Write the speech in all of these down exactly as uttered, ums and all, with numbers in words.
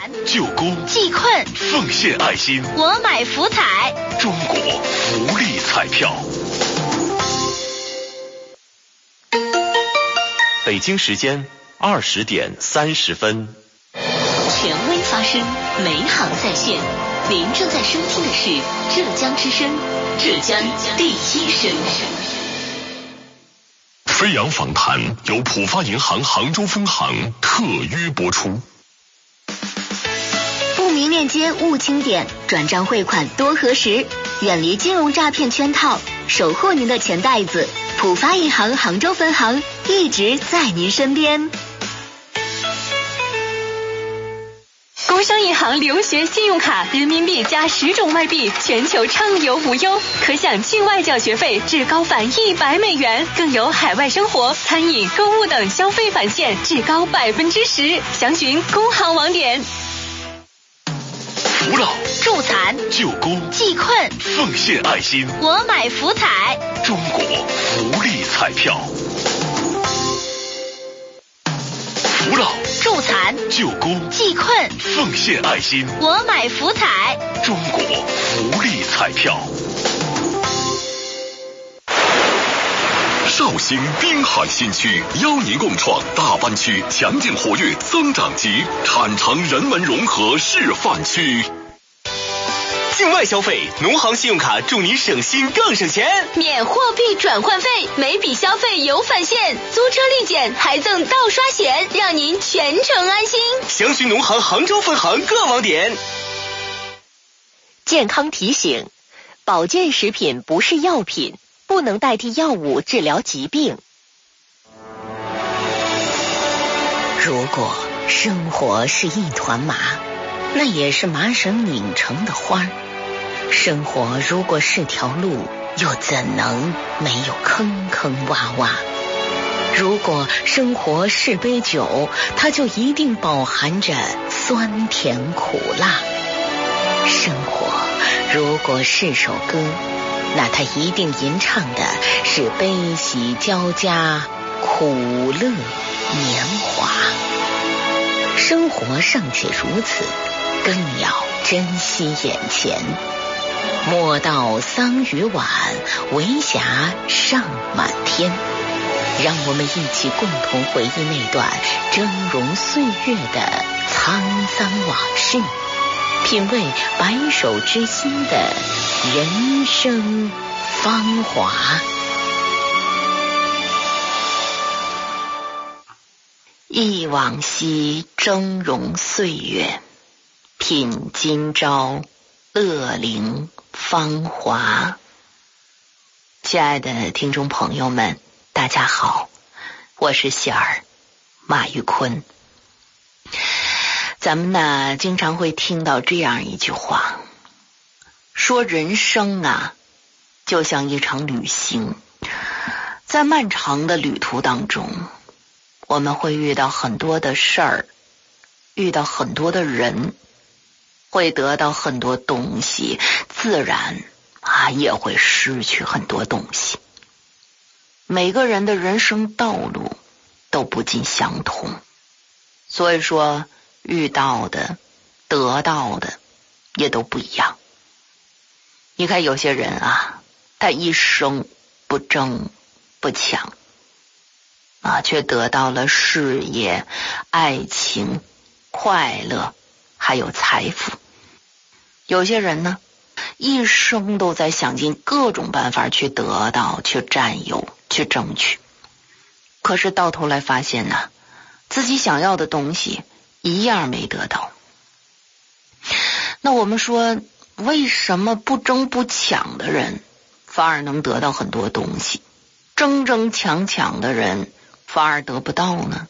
救功济困， 奉献爱心。 我买福彩， 中国福利彩票。北京时间二十点三十分。 权威发声，每行在线。您正在收听的是浙江之声，浙江第一声。 飞扬访谈由浦发银行杭州分行特约播出。 不明链接勿清点，转账汇款多核实，远离金融诈骗圈套，守护您的钱袋子。浦发银行杭州分行一直在您身边。 工商银行留学信用卡，人民币加十种外币，全球畅游无忧，可享境外缴学费至高返一百美元，更有海外生活、餐饮、购物等消费返现至高百分之十。详询工行网点。 扶老、 助残、 救功、 济困、 奉献爱心。 我买福彩， 中国福利彩票。扶老、 助残、 救功、 济困、 奉献爱心。 我买福彩， 中国福利彩票。绍兴滨海新区邀您共创大湾区强劲活跃增长极产城人文融合示范区。 境外消费，农行信用卡祝您省心更省钱， 免货币转换费，每笔消费有返现，租车立减还赠盗刷险，让您全程安心。 详询农行杭州分行各网点。 健康提醒：保健食品不是药品，不能代替药物治疗疾病。 如果生活是一团麻，那也是麻绳拧成的花。生活如果是条路，又怎能没有坑坑洼洼？如果生活是杯酒，它就一定饱含着酸甜苦辣。生活如果是首歌，那它一定吟唱的是悲喜交加，苦乐年华。生活尚且如此，更要珍惜眼前。莫道桑榆晚，为霞尚满天。让我们一起共同回忆那段峥嵘岁月的沧桑往事，品味白首之心的人生芳华。忆往昔峥嵘岁月，品今朝乐龄芳华。亲爱的听众朋友们，大家好，我是喜儿马玉坤。咱们呢经常会听到这样一句话，说人生啊就像一场旅行，在漫长的旅途当中，我们会遇到很多的事儿，遇到很多的人，会得到很多东西，自然啊也会失去很多东西。每个人的人生道路都不尽相同，所以说遇到的得到的也都不一样。你看有些人啊，他一生不争不抢啊，却得到了事业、爱情、快乐还有财富。有些人呢一生都在想尽各种办法去得到、去占有、去争取，可是到头来发现呢，自己想要的东西一样没得到。那我们说，为什么不争不抢的人反而能得到很多东西，争争抢抢的人反而得不到呢？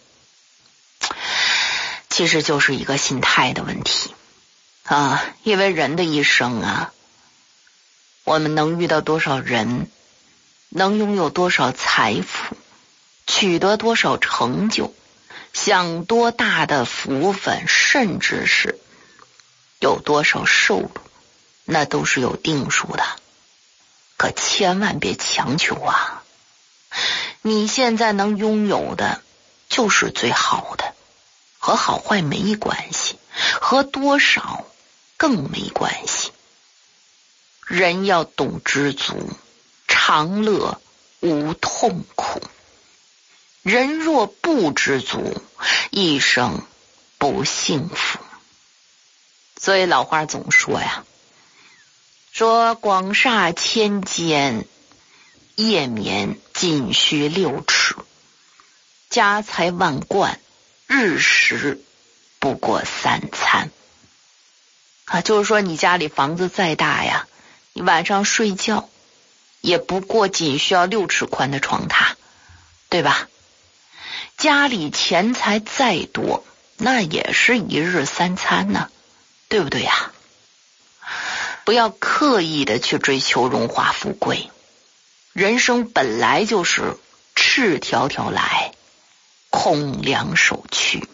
其实就是一个心态的问题啊，因为人的一生啊，我们能遇到多少人，能拥有多少财富，取得多少成就，享多大的福分，甚至是有多少收入，那都是有定数的。可千万别强求啊，你现在能拥有的就是最好的， 和好坏没关系，和多少更没关系。人要懂知足，长乐无痛苦。人若不知足，一生不幸福。所以老话总说呀，说广厦千间，夜眠仅需六尺，家财万贯，日食不过三餐。啊，就是说你家里房子再大呀，你晚上睡觉也不过仅需要六尺宽的床榻，对吧？家里钱财再多，那也是一日三餐呢，对不对呀？不要刻意的去追求荣华富贵，人生本来就是赤条条来，空两手去。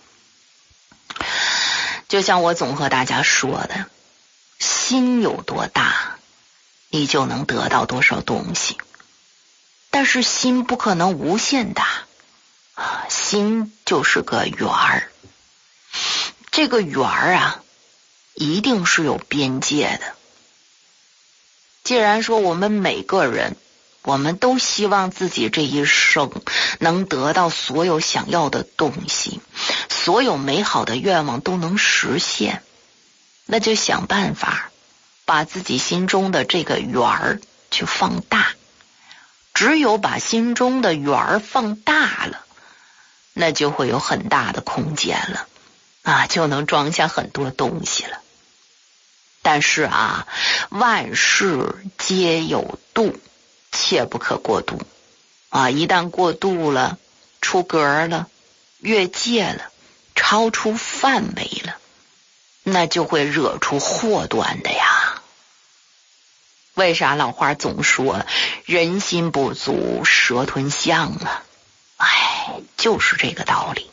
就像我总和大家说的，心有多大，你就能得到多少东西。但是心不可能无限大，心就是个圆儿。这个圆儿啊，一定是有边界的。既然说我们每个人，我们都希望自己这一生能得到所有想要的东西，所有美好的愿望都能实现，那就想办法把自己心中的这个圆儿去放大。只有把心中的圆儿放大了，那就会有很大的空间了啊，就能装下很多东西了。但是啊，万事皆有度，切不可过度啊！一旦过度了，出格了，越界了，超出范围了，那就会惹出祸端的呀。为啥老话总说人心不足蛇吞象啊？哎，就是这个道理。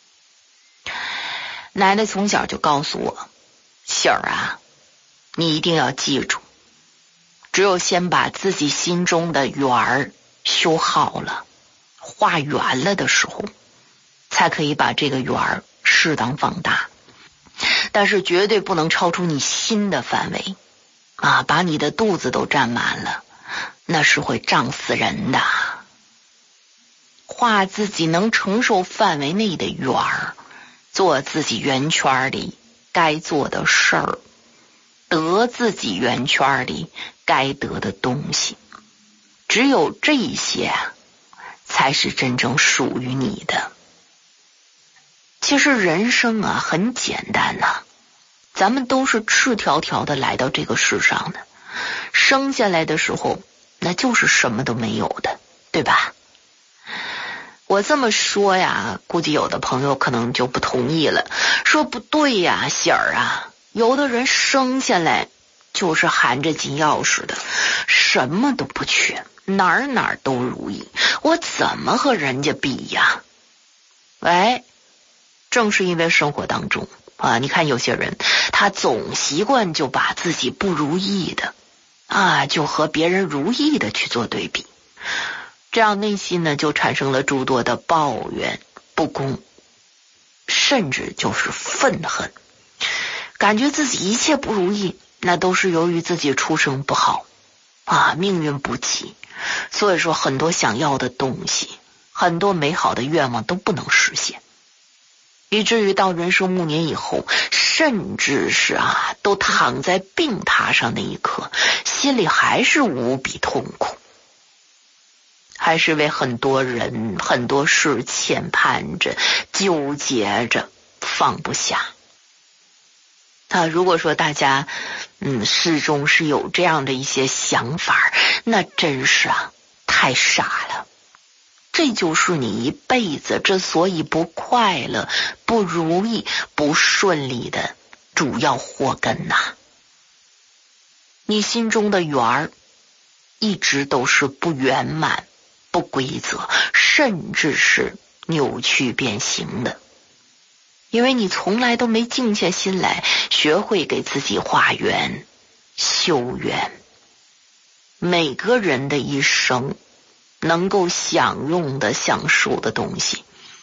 奶奶从小就告诉我，喜儿啊，你一定要记住，只有先把自己心中的圆儿修好了，画圆了的时候，才可以把这个圆儿适当放大。但是绝对不能超出你心的范围啊，把你的肚子都占满了，那是会胀死人的。画自己能承受范围内的圆儿，做自己圆圈里该做的事儿，得自己圆圈里该得的东西。只有这些才是真正属于你的。其实人生啊很简单呐、啊，咱们都是赤条条的来到这个世上的，生下来的时候那就是什么都没有的，对吧？我这么说呀，估计有的朋友可能就不同意了，说不对呀，喜儿啊，有的人生下来就是含着金钥匙的，什么都不缺，哪儿哪儿都如意，我怎么和人家比呀？喂，正是因为生活当中啊，你看有些人他总习惯就把自己不如意的啊，就和别人如意的去做对比，这样内心呢就产生了诸多的抱怨、不公，甚至就是愤恨，感觉自己一切不如意，那都是由于自己出生不好啊，命运不济，所以说很多想要的东西，很多美好的愿望都不能实现，以至于到人生暮年以后，甚至是啊，都躺在病榻上那一刻，心里还是无比痛苦，还是为很多人很多事牵绊着，纠结着，放不下。啊，如果说大家嗯始终是有这样的一些想法，那真是啊太傻了。这就是你一辈子之所以不快乐、不如意、不顺利的主要祸根呐、啊。你心中的圆儿一直都是不圆满、不规则，甚至是扭曲变形的，因为你从来都没静下心来学会给自己画圆、修圆。每个人的一生能够享用的、享受的东西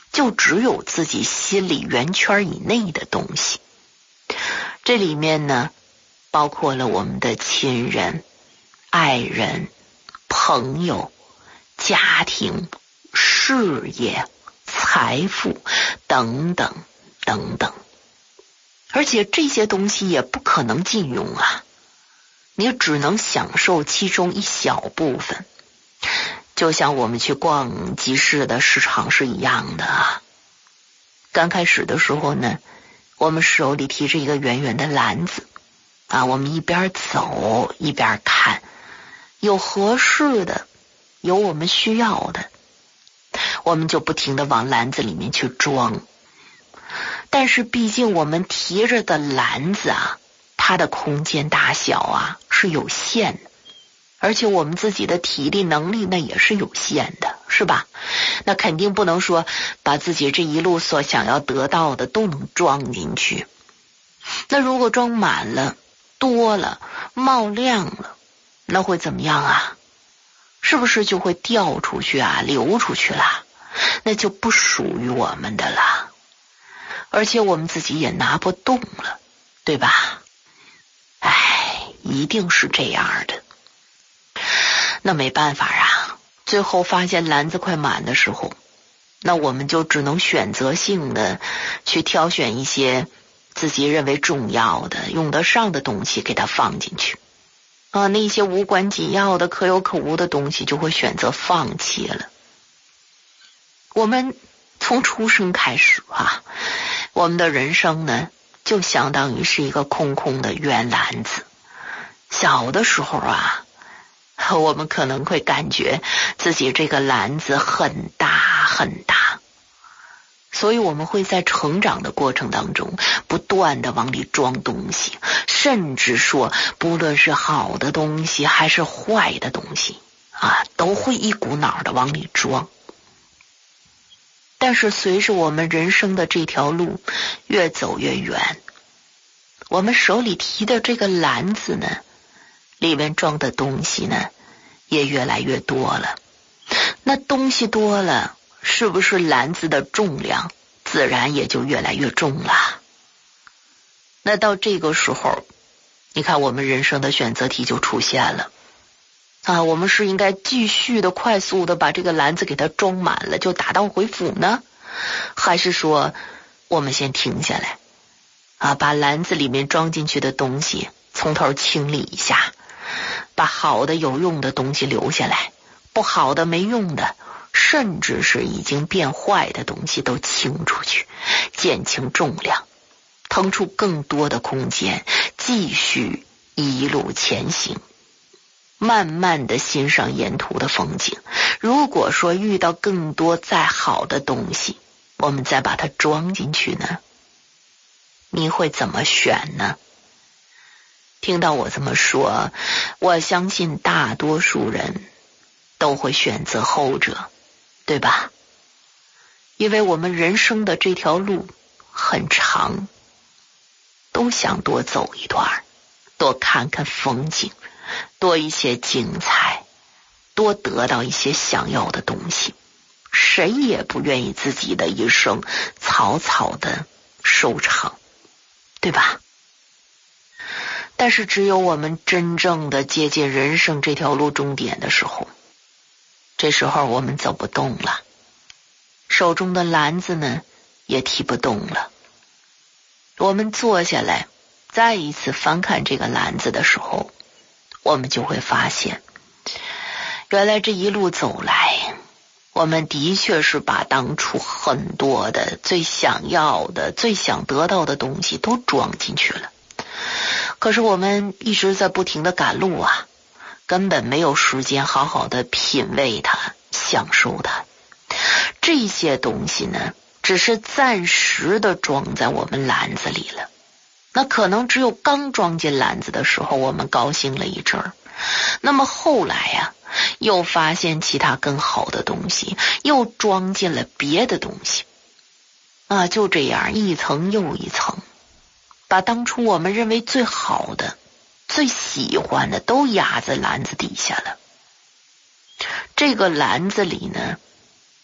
就只有自己心里圆圈以内的东西。这里面呢，包括了我们的亲人、爱人、朋友、家庭、事业、财富等等等等。而且这些东西也不可能尽用啊，你只能享受其中一小部分。就像我们去逛集市的市场是一样的啊。刚开始的时候呢，我们手里提着一个圆圆的篮子啊，我们一边走一边看，有合适的，有我们需要的，我们就不停地往篮子里面去装。但是毕竟我们提着的篮子啊，它的空间大小啊是有限的，而且我们自己的体力能力那也是有限的，是吧？那肯定不能说把自己这一路所想要得到的都能装进去。那如果装满了、多了、冒亮了，那会怎么样啊？是不是就会掉出去啊，流出去了？那就不属于我们的了。而且我们自己也拿不动了，对吧？哎，一定是这样的。那没办法啊，最后发现篮子快满的时候，那我们就只能选择性的去挑选一些自己认为重要的、用得上的东西给它放进去啊，那些无关紧要的、可有可无的东西就会选择放弃了。我们从出生开始啊，我们的人生呢，就相当于是一个空空的圆篮子。小的时候啊，我们可能会感觉自己这个篮子很大很大，所以我们会在成长的过程当中不断的往里装东西，甚至说不论是好的东西还是坏的东西啊，都会一股脑的往里装。但是随着我们人生的这条路越走越远，我们手里提的这个篮子呢，里面装的东西呢也越来越多了。那东西多了，是不是篮子的重量自然也就越来越重了？那到这个时候，你看我们人生的选择题就出现了啊，我们是应该继续的快速的把这个篮子给它装满了就打道回府呢，还是说我们先停下来啊，把篮子里面装进去的东西从头清理一下，把好的有用的东西留下来，不好的没用的，甚至是已经变坏的东西都清出去，减轻重量，腾出更多的空间，继续一路前行，慢慢的欣赏沿途的风景。如果说遇到更多再好的东西，我们再把它装进去呢，你会怎么选呢？听到我这么说，我相信大多数人都会选择后者，对吧？因为我们人生的这条路很长，都想多走一段，多看看风景，多一些精彩，多得到一些想要的东西。谁也不愿意自己的一生草草的收场，对吧？但是只有我们真正的接近人生这条路终点的时候，这时候我们走不动了，手中的篮子呢也提不动了。我们坐下来再一次翻看这个篮子的时候，我们就会发现，原来这一路走来，我们的确是把当初很多的最想要的、最想得到的东西都装进去了。可是我们一直在不停的赶路啊，根本没有时间好好的品味它、享受它。这些东西呢，只是暂时的装在我们篮子里了。那可能只有刚装进篮子的时候，我们高兴了一阵儿，那么后来呀、啊，又发现其他更好的东西，又装进了别的东西啊，就这样一层又一层，把当初我们认为最好的、最喜欢的都压在篮子底下了。这个篮子里呢，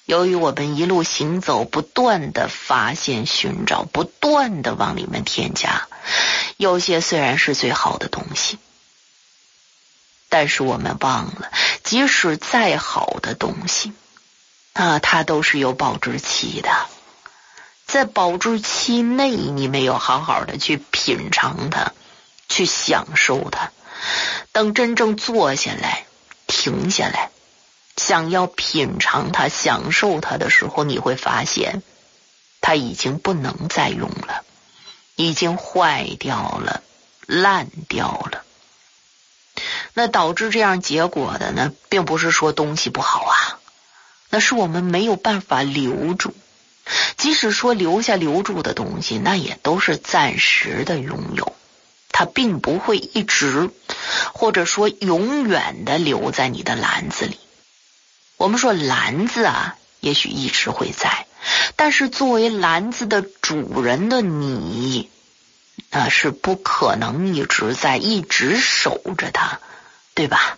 由于我们一路行走，不断的发现寻找，不断的往里面添加，有些虽然是最好的东西，但是我们忘了，即使再好的东西啊，它都是有保质期的。在保质期内，你没有好好的去品尝它，去享受它，等真正坐下来，停下来，想要品尝它、享受它的时候，你会发现它已经不能再用了，已经坏掉了，烂掉了。那导致这样结果的呢，并不是说东西不好啊，那是我们没有办法留住。即使说留下留住的东西，那也都是暂时的拥有，它并不会一直或者说永远的留在你的篮子里。我们说篮子啊，也许一直会在，但是作为篮子的主人的你啊，是不可能一直在，一直守着它，对吧？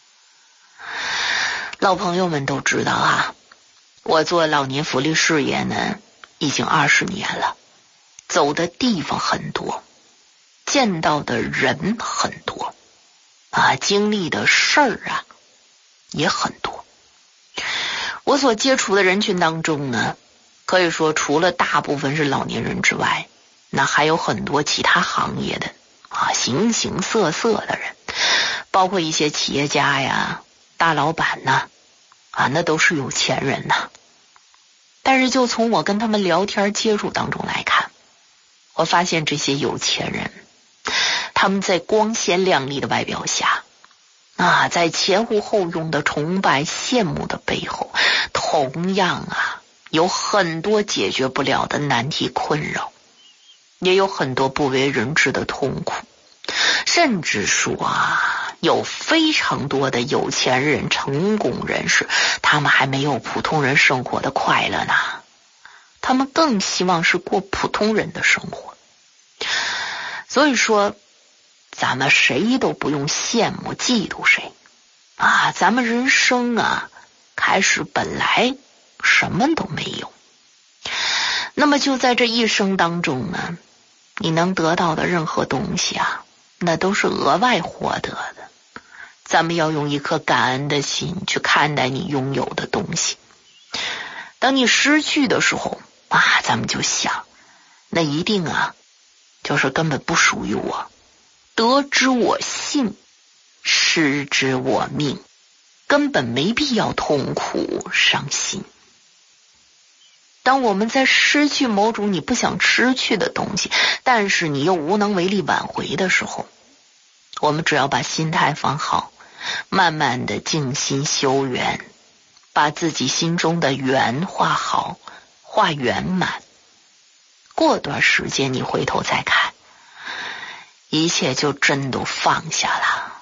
老朋友们都知道啊，我做老年福利事业呢已经二十年了，走的地方很多，见到的人很多啊，经历的事儿啊也很多。我所接触的人群当中呢，可以说除了大部分是老年人之外，那还有很多其他行业的啊，形形色色的人，包括一些企业家呀、大老板呐，啊，那都是有钱人呐。但是就从我跟他们聊天接触当中来看，我发现这些有钱人，他们在光鲜亮丽的外表下啊，在前呼后拥的崇拜羡慕的背后，同样啊有很多解决不了的难题困扰，也有很多不为人知的痛苦，甚至说啊，有非常多的有钱人、成功人士，他们还没有普通人生活的快乐呢，他们更希望是过普通人的生活。所以说咱们谁都不用羡慕嫉妒谁啊，咱们人生啊开始本来什么都没有，那么就在这一生当中呢，你能得到的任何东西啊，那都是额外获得的。咱们要用一颗感恩的心去看待你拥有的东西，当你失去的时候啊，咱们就想那一定啊就是根本不属于我，得之我幸，失之我命，根本没必要痛苦伤心。当我们在失去某种你不想失去的东西，但是你又无能为力挽回的时候，我们只要把心态放好，慢慢的静心修缘，把自己心中的缘画好，画圆满，过段时间你回头再看，一切就真都放下了。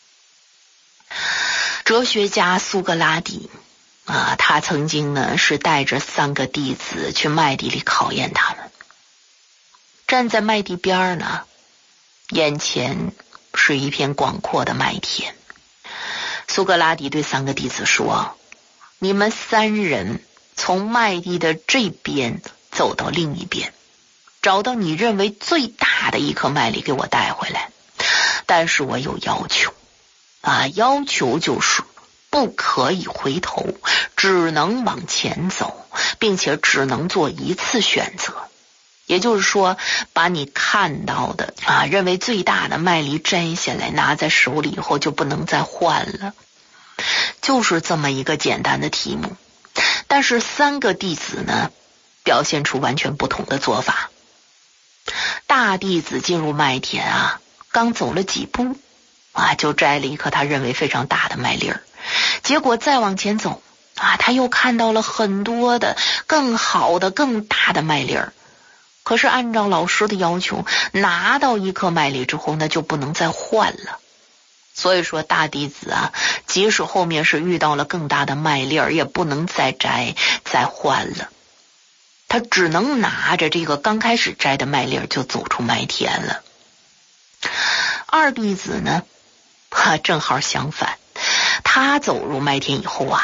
哲学家苏格拉底啊，他曾经呢是带着三个弟子去麦地里考验他们。站在麦地边呢，眼前是一片广阔的麦田。苏格拉底对三个弟子说，你们三人从麦地的这边走到另一边，找到你认为最大的一颗麦粒给我带回来，但是我有要求啊，要求就是不可以回头，只能往前走，并且只能做一次选择。也就是说，把你看到的啊，认为最大的麦粒摘下来拿在手里以后就不能再换了，就是这么一个简单的题目。但是三个弟子呢，表现出完全不同的做法。大弟子进入麦田啊，刚走了几步啊，就摘了一颗他认为非常大的麦粒儿。结果再往前走啊，他又看到了很多的更好的更大的麦粒儿。可是按照老师的要求，拿到一颗麦粒之后那就不能再换了。所以说大弟子啊，即使后面是遇到了更大的麦粒儿，也不能再摘再换了，他只能拿着这个刚开始摘的麦粒儿就走出麦田了。二弟子呢，哈，正好相反，他走入麦田以后啊，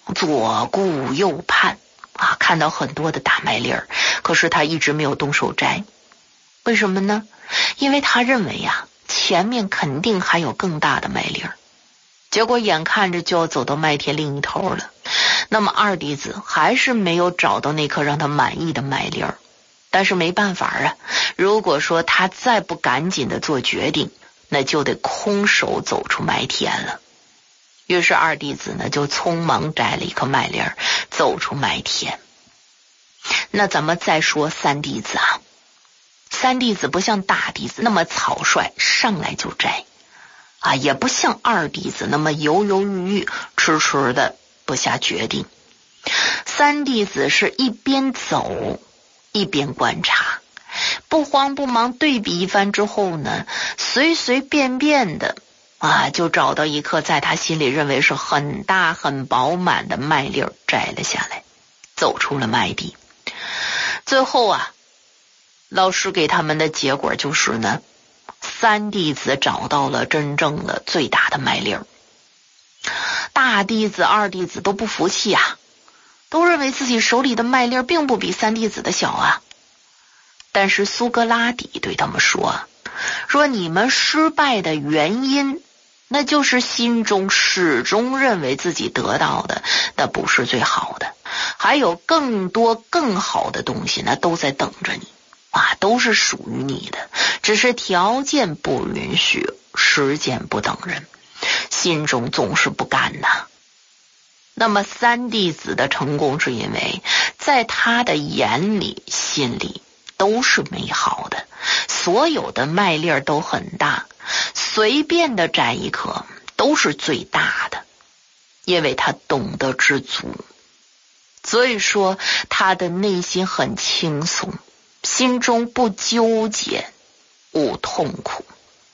左顾右盼啊，看到很多的大麦粒儿，可是他一直没有动手摘。为什么呢？因为他认为呀、啊，前面肯定还有更大的麦粒儿。结果眼看着就要走到麦田另一头了，那么二弟子还是没有找到那颗让他满意的麦粒儿。但是没办法啊，如果说他再不赶紧的做决定，那就得空手走出麦田了。于是二弟子呢就匆忙摘了一颗麦粒儿，走出麦田。那咱们再说三弟子啊，三弟子不像大弟子那么草率，上来就摘啊，也不像二弟子那么犹犹豫豫，迟迟的不下决定。三弟子是一边走一边观察，不慌不忙对比一番之后呢，随随便便的啊，就找到一颗在他心里认为是很大很饱满的麦粒儿，摘了下来，走出了麦地。最后啊，老师给他们的结果就是呢，三弟子找到了真正的最大的麦粒儿。大弟子、二弟子都不服气啊，都认为自己手里的麦粒儿并不比三弟子的小啊。但是苏格拉底对他们说，说你们失败的原因，那就是心中始终认为自己得到的那不是最好的，还有更多更好的东西呢，都在等着你啊，都是属于你的，只是条件不允许，时间不等人，心中总是不甘呐。那么三弟子的成功是因为在他的眼里心里都是美好的，所有的麦粒儿都很大，随便的摘一颗都是最大的，因为他懂得知足。所以说他的内心很轻松，心中不纠结，无痛苦。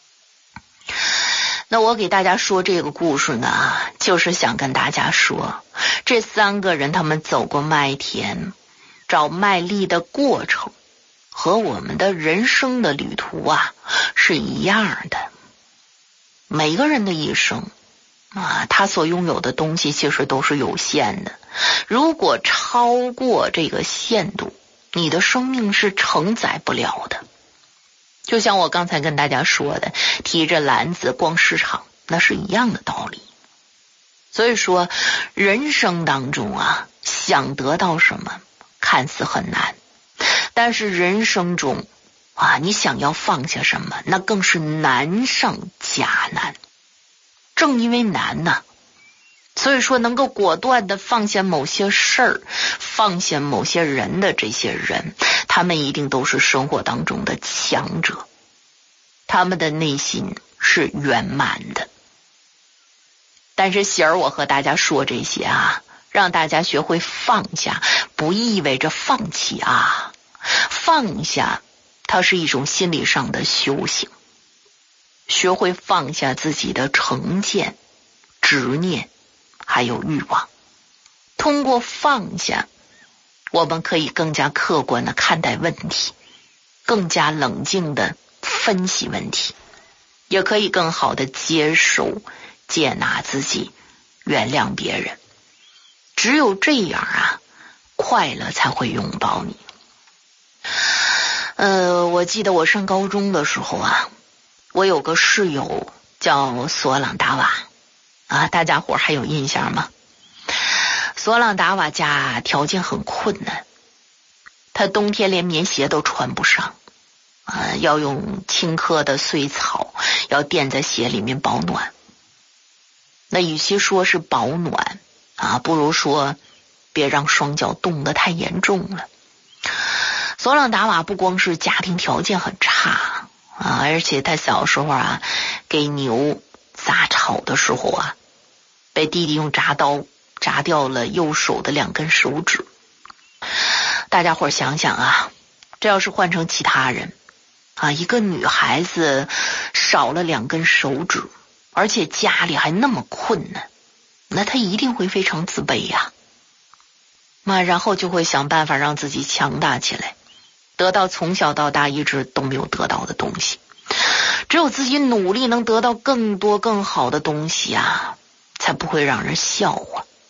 那我给大家说这个故事呢，就是想跟大家说，这三个人他们走过麦田找麦粒的过程和我们的人生的旅途啊是一样的。每个人的一生啊，他所拥有的东西其实都是有限的，如果超过这个限度，你的生命是承载不了的。就像我刚才跟大家说的，提着篮子逛市场，那是一样的道理。所以说人生当中啊，想得到什么看似很难，但是人生中啊，你想要放下什么，那更是难上加难。正因为难呐、啊，所以说能够果断的放下某些事儿，放下某些人的这些人，他们一定都是生活当中的强者，他们的内心是圆满的。但是喜儿我和大家说这些啊，让大家学会放下，不意味着放弃啊，放下它是一种心理上的修行，学会放下自己的成见、执念还有欲望。通过放下，我们可以更加客观的看待问题，更加冷静的分析问题，也可以更好的接受、接纳自己，原谅别人。只有这样啊，快乐才会拥抱你。呃，我记得我上高中的时候啊，我有个室友叫索朗达瓦啊，大家伙还有印象吗？索朗达瓦家条件很困难，他冬天连棉鞋都穿不上啊，要用青稞的碎草要垫在鞋里面保暖。那与其说是保暖啊，不如说别让双脚冻得太严重了。索朗达瓦不光是家庭条件很差啊，而且他小时候啊，给牛杂草的时候啊，被弟弟用铡刀铡掉了右手的两根手指。大家伙想想啊，这要是换成其他人啊，一个女孩子少了两根手指，而且家里还那么困难，那她一定会非常自卑呀、啊。那然后就会想办法让自己强大起来，得到从小到大一直都没有得到的东西。只有自己努力能得到更多更好的东西啊，才不会让人笑话，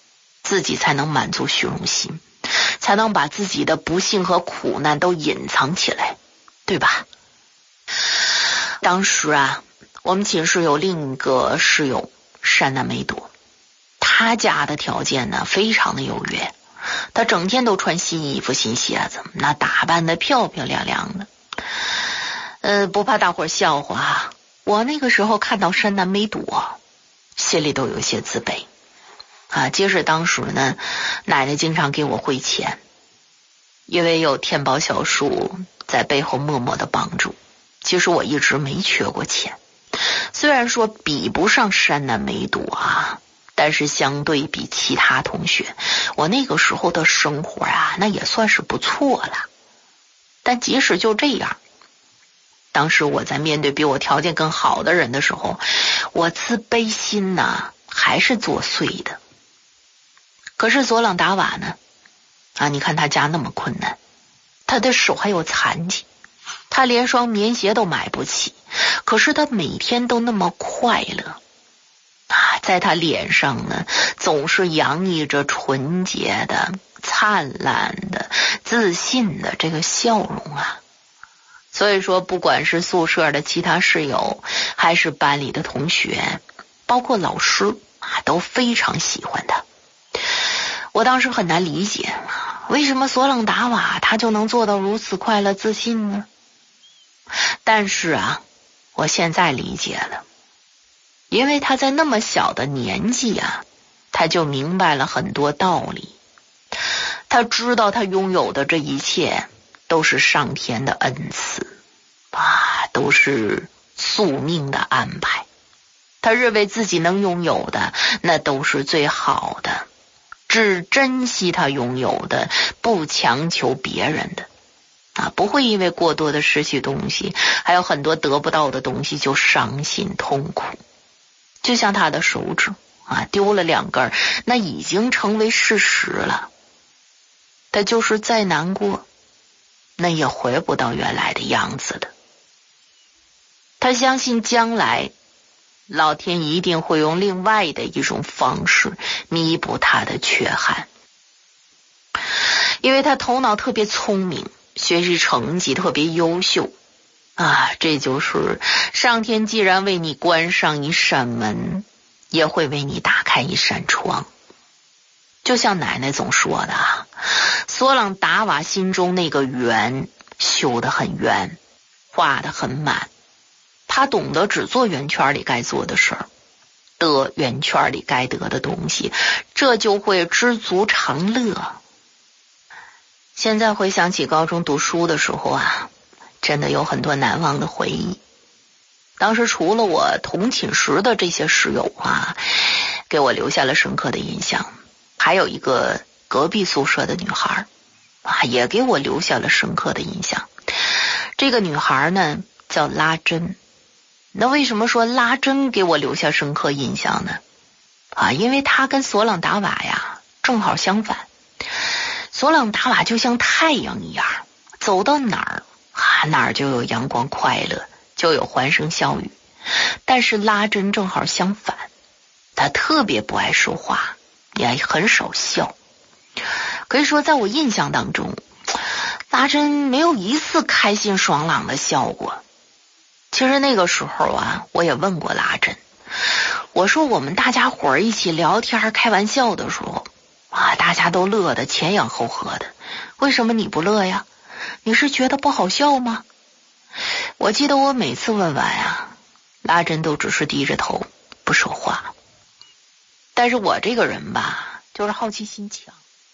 自己才能满足虚荣心，才能把自己的不幸和苦难都隐藏起来，对吧？当时啊，我们寝室有另一个室友山南美朵，他家的条件呢非常的优越，他整天都穿新衣服新鞋子，那打扮的漂漂亮亮的。呃，不怕大伙笑话，我那个时候看到山南美朵心里都有些自卑啊。即使当时呢奶奶经常给我汇钱，因为有天宝小叔在背后默默的帮助，其实我一直没缺过钱。虽然说比不上山南美朵啊，但是相对比其他同学，我那个时候的生活啊，那也算是不错了。但即使就这样，当时我在面对比我条件更好的人的时候，我自卑心呢还是作祟的。可是索朗达瓦呢啊，你看他家那么困难，他的手还有残疾，他连双棉鞋都买不起，可是他每天都那么快乐啊，在他脸上呢总是洋溢着纯洁的、灿烂的、自信的这个笑容啊。所以说不管是宿舍的其他室友，还是班里的同学，包括老师啊，都非常喜欢他。我当时很难理解，为什么索朗达瓦他就能做到如此快乐自信呢？但是啊，我现在理解了，因为他在那么小的年纪啊，他就明白了很多道理。他知道他拥有的这一切都是上天的恩赐啊，都是宿命的安排。他认为自己能拥有的那都是最好的，只珍惜他拥有的，不强求别人的啊，不会因为过多的失去东西，还有很多得不到的东西就伤心痛苦。就像他的手指啊，丢了两根，那已经成为事实了。他就是再难过，那也回不到原来的样子的。他相信将来老天一定会用另外的一种方式弥补他的缺憾，因为他头脑特别聪明，学习成绩特别优秀啊，这就是上天既然为你关上一扇门，也会为你打开一扇窗。就像奶奶总说的啊，索朗达瓦心中那个圆修得很圆，画得很满，他懂得只做圆圈里该做的事儿，得圆圈里该得的东西，这就会知足常乐。现在回想起高中读书的时候啊，真的有很多难忘的回忆。当时除了我同寝室的这些室友啊，给我留下了深刻的印象，还有一个隔壁宿舍的女孩啊，也给我留下了深刻的印象。这个女孩呢叫拉珍。那为什么说拉珍给我留下深刻印象呢？啊，因为她跟索朗达瓦呀正好相反。索朗达瓦就像太阳一样，走到哪儿啊哪儿就有阳光快乐，就有欢声笑语。但是拉珍正好相反，她特别不爱说话，也很少笑。可以说在我印象当中，拉珍没有一次开心爽朗的笑过。其实那个时候啊，我也问过拉珍，我说我们大家伙儿一起聊天开玩笑的时候啊，大家都乐得前仰后合的，为什么你不乐呀？你是觉得不好笑吗？我记得我每次问完啊，拉珍都只是低着头不说话。但是我这个人吧，就是好奇心强。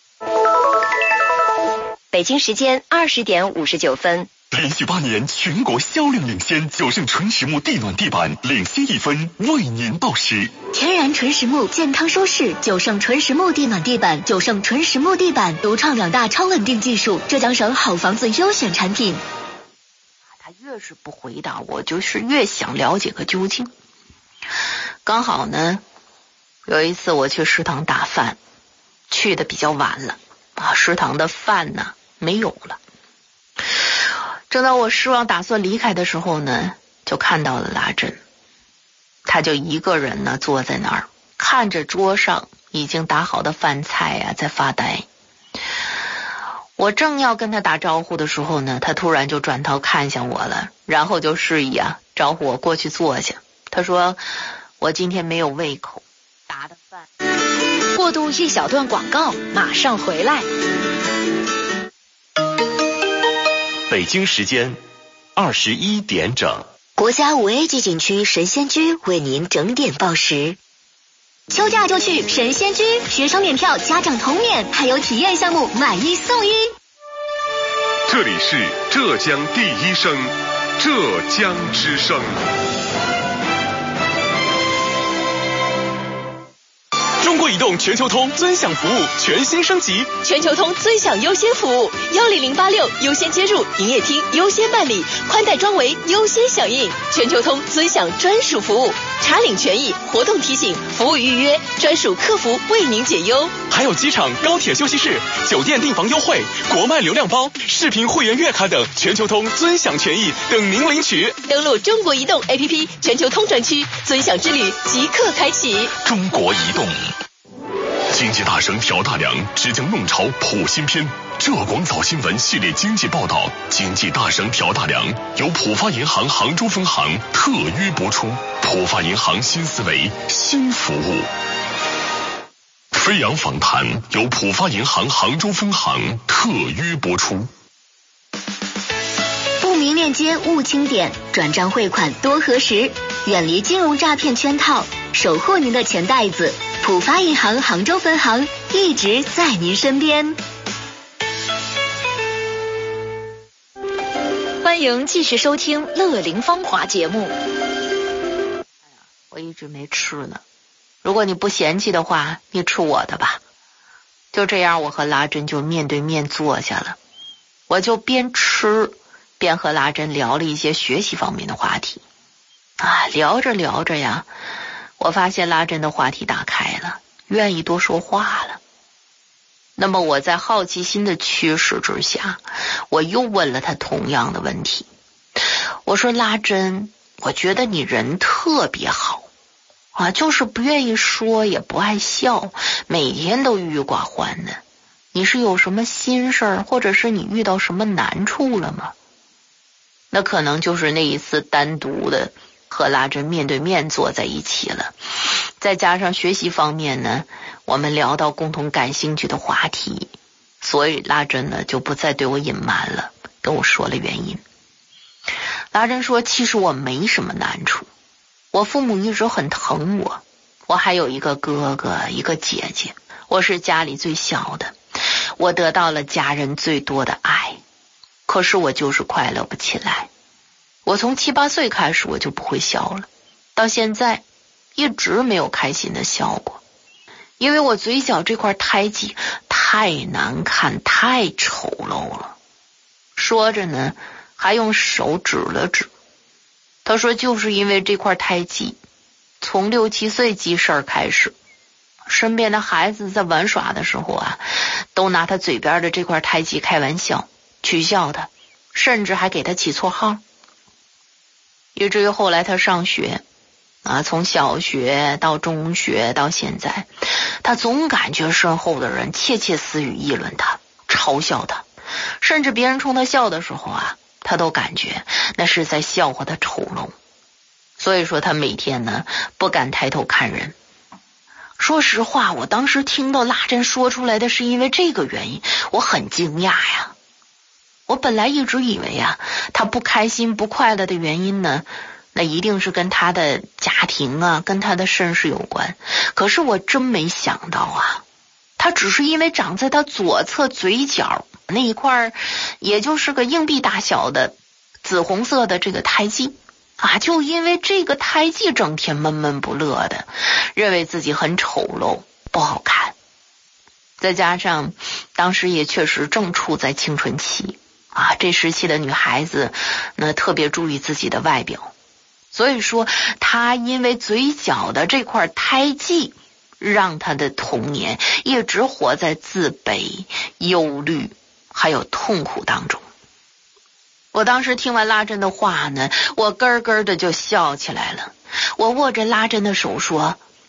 北京时间二十点五十九分。 连续八年全国销量领先，九盛纯实木地暖地板领先一分，为您报时。 天然纯实木，健康舒适，九盛纯实木地暖地板，九盛纯实木地板独创两大超稳定技术，浙江省好房子优选产品。 他越是不回答我，就是越想了解个究竟。刚好呢，有一次我去食堂打饭，去的比较晚了啊，食堂的饭呢没有了。正当我失望打算离开的时候呢，就看到了拉珍。他就一个人呢坐在那儿，看着桌上已经打好的饭菜啊，在发呆。我正要跟他打招呼的时候呢，他突然就转头看向我了，然后就示意啊，招呼我过去坐下。他说我今天没有胃口，打的饭。 过渡一小段广告，马上回来。 北京时间二十一点整。 国家五 A 级景区神仙居为您整点报时。 休假就去神仙居，学生免票，家长同免，还有体验项目买一送一。 这里是浙江第一声，浙江之声。 中国移动全球通尊享服务全新升级， 全球通尊享优先服务，幺零零八六优先接入，营业厅优先办理，宽带装维优先响应。全球通尊享专属服务，查领权益、活动提醒、服务预约，专属客服为您解忧。 还有机场、高铁休息室、酒店订房优惠、国漫流量包、视频会员月卡等全球通尊享权益等您领取。 登录中国移动 A P P 全球通专区，尊享之旅即刻开启。 中国移动。经济大省挑大梁，只将弄潮普新篇。浙广早新闻系列经济报道，经济大省挑大梁由浦发银行杭州分行特约播出。浦发银行新思维，新服务。飞扬访谈由浦发银行杭州分行特约播出。 不明链接勿清点，转账汇款多核实，远离金融诈骗圈套，守护您的钱袋子。浦发银行杭州分行一直在您身边。 欢迎继续收听乐龄芳华节目。 我一直没吃呢，如果你不嫌弃的话，你吃我的吧。就这样，我和拉珍就面对面坐下了，我就边吃边和拉珍聊了一些学习方面的话题啊，聊着聊着呀，我发现拉珍的话题打开了，愿意多说话了。那么我在好奇心的驱使之下，我又问了他同样的问题。我说拉珍，我觉得你人特别好啊，就是不愿意说，也不爱笑，每天都郁郁寡欢的。你是有什么心事儿，或者是你遇到什么难处了吗？那可能就是那一次单独的和拉珍面对面坐在一起了，再加上学习方面呢，我们聊到共同感兴趣的话题，所以拉珍呢就不再对我隐瞒了，跟我说了原因。拉珍说，其实我没什么难处，我父母一直很疼我，我还有一个哥哥一个姐姐，我是家里最小的，我得到了家人最多的爱，可是我就是快乐不起来。我从七八岁开始我就不会笑了，到现在一直没有开心的笑过，因为我嘴角这块胎记太难看，太丑陋了。说着呢，还用手指了指。他说就是因为这块胎记，从六七岁记事儿开始，身边的孩子在玩耍的时候啊，都拿他嘴边的这块胎记开玩笑，取笑他，甚至还给他起绰号。以至于后来他上学啊，从小学到中学到现在，他总感觉身后的人窃窃私语议论他，嘲笑他，甚至别人冲他笑的时候啊，他都感觉那是在笑话他丑陋。所以说他每天呢不敢抬头看人。说实话，我当时听到拉珍说出来的是因为这个原因，我很惊讶呀。我本来一直以为啊，他不开心不快乐的原因呢，那一定是跟他的家庭啊，跟他的身世有关。可是我真没想到啊，他只是因为长在他左侧嘴角那一块，也就是个硬币大小的紫红色的这个胎记啊，就因为这个胎记整天闷闷不乐的，认为自己很丑陋不好看。再加上当时也确实正处在青春期啊，这时期的女孩子呢特别注意自己的外表，所以说她因为嘴角的这块胎记，让她的童年一直活在自卑、忧虑还有痛苦当中。我当时听完拉珍的话呢，我咯咯的就笑起来了。我握着拉珍的手说，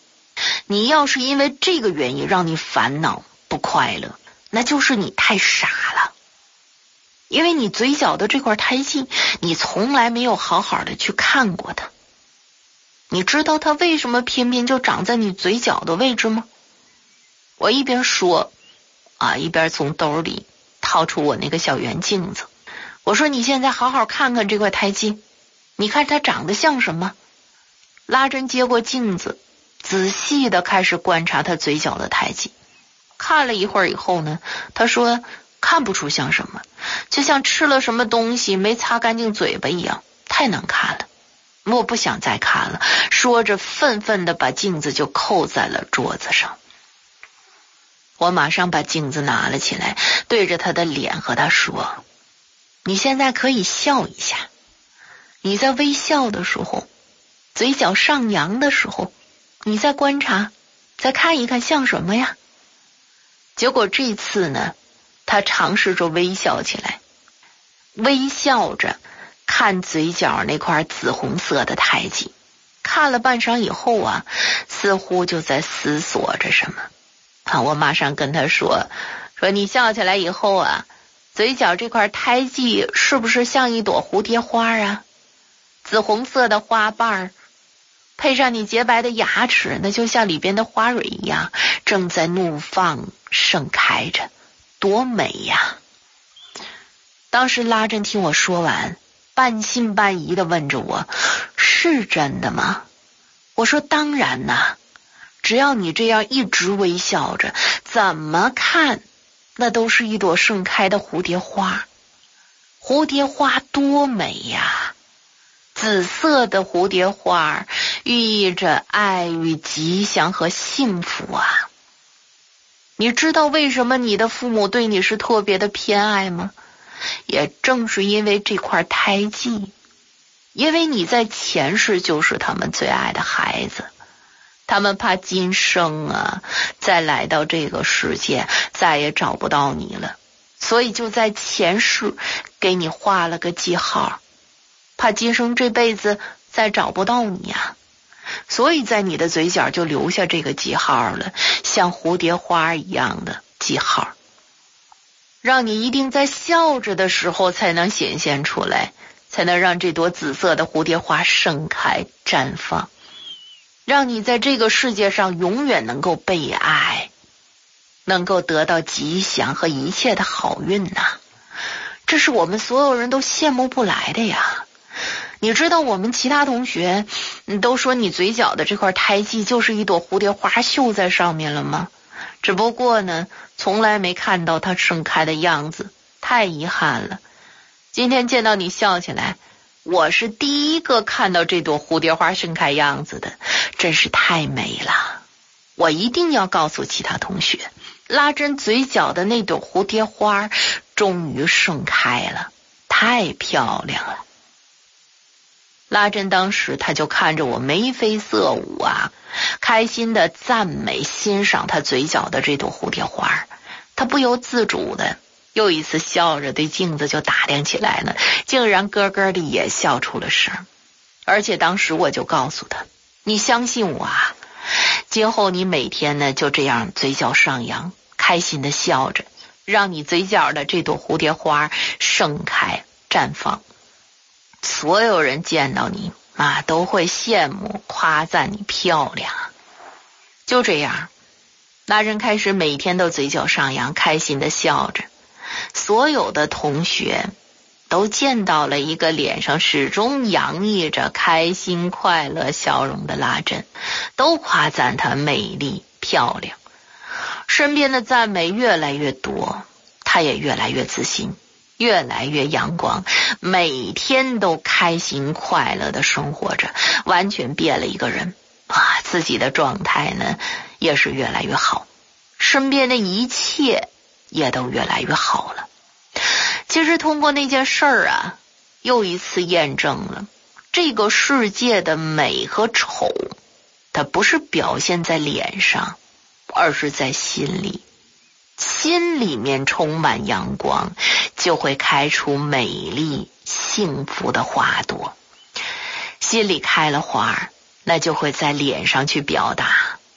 你要是因为这个原因让你烦恼不快乐，那就是你太傻了。因为你嘴角的这块胎记，你从来没有好好的去看过它。你知道它为什么偏偏就长在你嘴角的位置吗？我一边说啊，一边从兜里掏出我那个小圆镜子。我说你现在好好看看这块胎记，你看它长得像什么？拉珍接过镜子，仔细的开始观察他嘴角的胎记。看了一会儿以后呢，他说看不出像什么，就像吃了什么东西没擦干净嘴巴一样，太难看了。我不想再看了，说着愤愤地把镜子就扣在了桌子上。我马上把镜子拿了起来，对着他的脸和他说，你现在可以笑一下，你在微笑的时候，嘴角上扬的时候，你再观察，再看一看像什么呀？结果这次呢，他尝试着微笑起来，微笑着看嘴角那块紫红色的胎记，看了半晌以后啊，似乎就在思索着什么。啊，我马上跟他说，说你笑起来以后啊，嘴角这块胎记是不是像一朵蝴蝶花啊？紫红色的花瓣配上你洁白的牙齿，那就像里边的花蕊一样，正在怒放盛开着，多美呀！当时拉珍听我说完，半信半疑地问着我，是真的吗？我说当然呐，只要你这样一直微笑着，怎么看那都是一朵盛开的蝴蝶花。蝴蝶花多美呀！紫色的蝴蝶花寓意着爱与吉祥和幸福啊！你知道为什么你的父母对你是特别的偏爱吗？也正是因为这块胎记，因为你在前世就是他们最爱的孩子，他们怕今生啊再来到这个世界再也找不到你了，所以就在前世给你画了个记号，怕今生这辈子再找不到你啊，所以在你的嘴角就留下这个记号了，像蝴蝶花一样的记号，让你一定在笑着的时候才能显现出来，才能让这朵紫色的蝴蝶花盛开绽放，让你在这个世界上永远能够被爱，能够得到吉祥和一切的好运呐、啊！这是我们所有人都羡慕不来的呀！你知道我们其他同学都说你嘴角的这块胎记就是一朵蝴蝶花绣在上面了吗？只不过呢，从来没看到它盛开的样子，太遗憾了。今天见到你笑起来，我是第一个看到这朵蝴蝶花盛开样子的，真是太美了。我一定要告诉其他同学，拉珍嘴角的那朵蝴蝶花终于盛开了，太漂亮了。拉珍当时他就看着我眉飞色舞啊，开心的赞美欣赏他嘴角的这朵蝴蝶花，他不由自主的又一次笑着对镜子就打量起来了，竟然咯咯的也笑出了声。而且当时我就告诉他，你相信我啊，今后你每天呢就这样嘴角上扬，开心的笑着，让你嘴角的这朵蝴蝶花盛开绽放，所有人见到你啊都会羡慕夸赞你漂亮。就这样，拉珍开始每天都嘴角上扬，开心的笑着。所有的同学都见到了一个脸上始终洋溢着开心快乐笑容的拉珍，都夸赞她美丽漂亮。身边的赞美越来越多，她也越来越自信，越来越阳光，每天都开心快乐的生活着，完全变了一个人啊！自己的状态呢也是越来越好，身边的一切也都越来越好了。其实通过那件事儿啊，又一次验证了这个世界的美和丑，它不是表现在脸上，而是在心里。心里面充满阳光，就会开出美丽幸福的花朵。心里开了花，那就会在脸上去表达。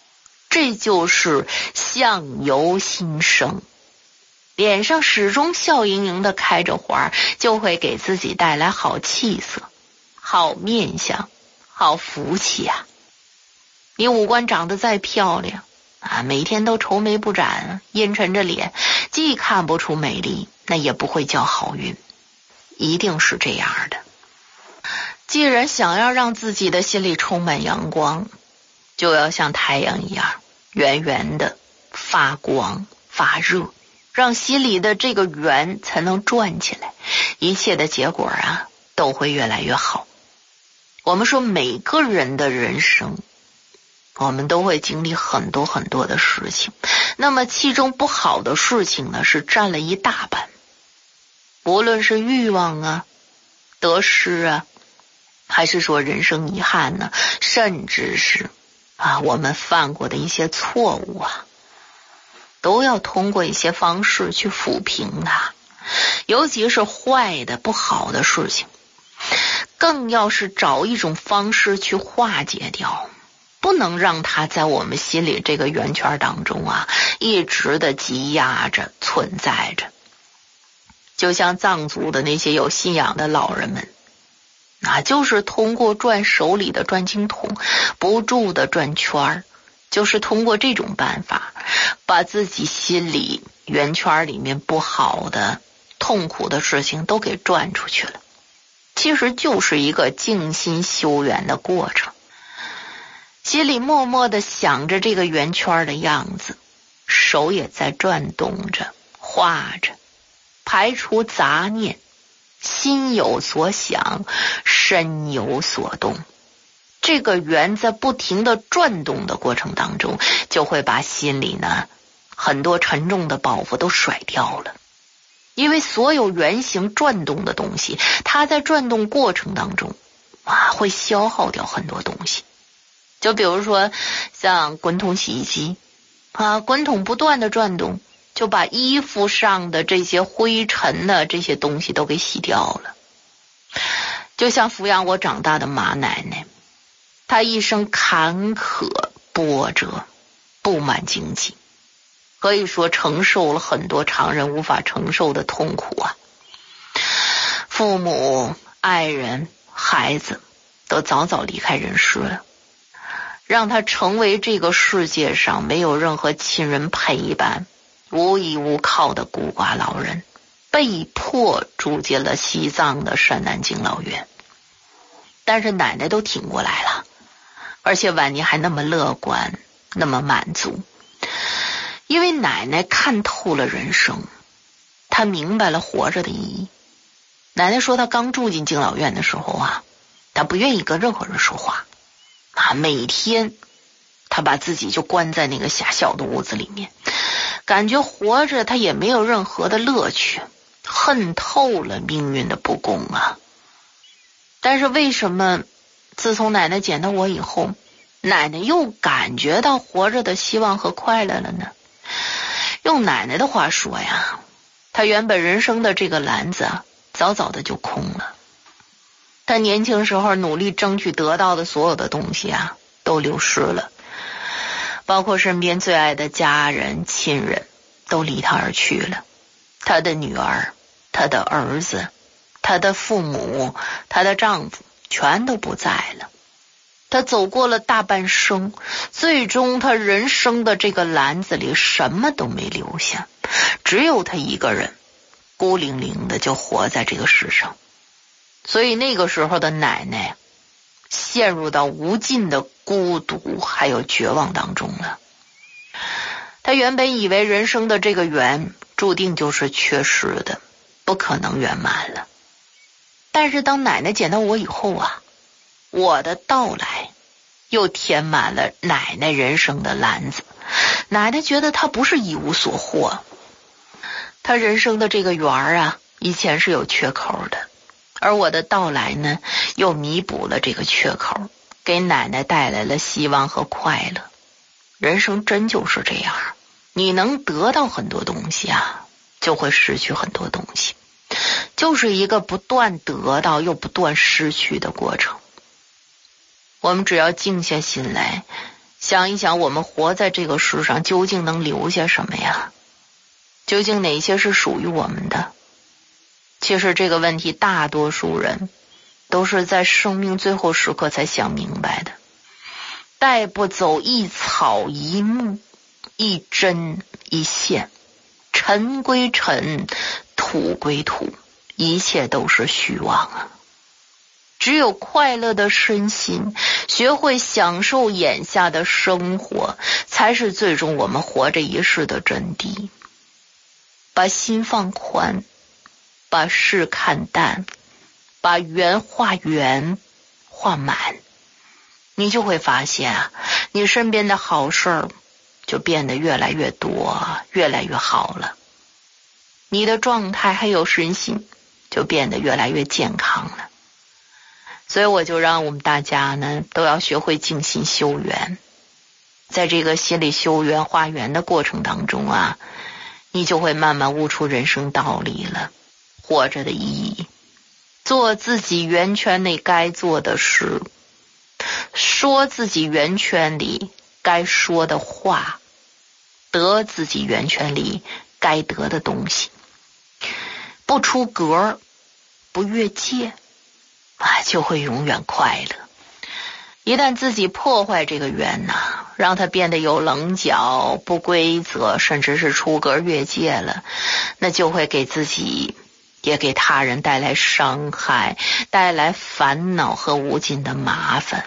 这就是相由心生。脸上始终笑盈盈的开着花，就会给自己带来好气色、好面相、好福气啊。你五官长得再漂亮啊，每天都愁眉不展，阴沉着脸，既看不出美丽，那也不会叫好运，一定是这样的。既然想要让自己的心里充满阳光，就要像太阳一样圆圆的发光发热，让心里的这个圆才能转起来，一切的结果啊都会越来越好。我们说每个人的人生，我们都会经历很多很多的事情，那么其中不好的事情呢是占了一大半，无论是欲望啊、得失啊，还是说人生遗憾呢，甚至是啊我们犯过的一些错误啊，都要通过一些方式去抚平它。尤其是坏的不好的事情，更要是找一种方式去化解掉，不能让它在我们心里这个圆圈当中啊一直的积压着存在着。就像藏族的那些有信仰的老人们，那就是通过转手里的转经筒，不住的转圈，就是通过这种办法把自己心里圆圈里面不好的痛苦的事情都给转出去了。其实就是一个静心修圆的过程，心里默默的想着这个圆圈的样子，手也在转动着画着，排除杂念，心有所想，身有所动。这个圆在不停的转动的过程当中，就会把心里呢很多沉重的包袱都甩掉了。因为所有圆形转动的东西，它在转动过程当中啊会消耗掉很多东西。就比如说像滚筒洗衣机啊，滚筒不断的转动，就把衣服上的这些灰尘的这些东西都给洗掉了。就像抚养我长大的马奶奶，她一生坎坷波折，布满荆棘，可以说承受了很多常人无法承受的痛苦啊。父母、爱人、孩子都早早离开人世了，让他成为这个世界上没有任何亲人陪伴、无依无靠的孤寡老人，被迫住进了西藏的山南敬老院。但是奶奶都挺过来了，而且晚年还那么乐观，那么满足。因为奶奶看透了人生，她明白了活着的意义。奶奶说她刚住进敬老院的时候啊，她不愿意跟任何人说话啊，每天她把自己就关在那个狭小的屋子里面，感觉活着她也没有任何的乐趣，恨透了命运的不公啊。但是为什么自从奶奶捡到我以后，奶奶又感觉到活着的希望和快乐了呢？用奶奶的话说呀，她原本人生的这个篮子啊，早早的就空了。她年轻时候努力争取得到的所有的东西啊，都流失了，包括身边最爱的家人、亲人都离她而去了。她的女儿、她的儿子、她的父母、她的丈夫全都不在了。她走过了大半生，最终她人生的这个篮子里什么都没留下，只有她一个人孤零零的就活在这个世上。所以那个时候的奶奶陷入到无尽的孤独还有绝望当中了。她原本以为人生的这个圆注定就是缺失的，不可能圆满了。但是当奶奶捡到我以后啊，我的到来又填满了奶奶人生的篮子。奶奶觉得她不是一无所获，她人生的这个圆啊，以前是有缺口的，而我的到来呢，又弥补了这个缺口，给奶奶带来了希望和快乐。人生真就是这样，你能得到很多东西啊，就会失去很多东西，就是一个不断得到又不断失去的过程。我们只要静下心来， 想一想，我们活在这个世上究竟能留下什么呀？究竟哪些是属于我们的？其实这个问题大多数人都是在生命最后时刻才想明白的。带不走一草一木，一针一线，尘归尘，土归土，一切都是虚妄啊。只有快乐的身心，学会享受眼下的生活，才是最终我们活着一世的真谛。把心放宽，把事看淡，把圆画圆，画满，你就会发现啊，你身边的好事儿就变得越来越多，越来越好了。你的状态还有身心就变得越来越健康了。所以我就让我们大家呢都要学会静心修缘，在这个心里修缘化缘的过程当中啊，你就会慢慢悟出人生道理了，活着的意义，做自己圆圈内该做的事，说自己圆圈里该说的话，得自己圆圈里该得的东西，不出格，不越界啊，就会永远快乐。一旦自己破坏这个圆呐、啊，让它变得有棱角、不规则，甚至是出格越界了，那就会给自己也给他人带来伤害，带来烦恼和无尽的麻烦。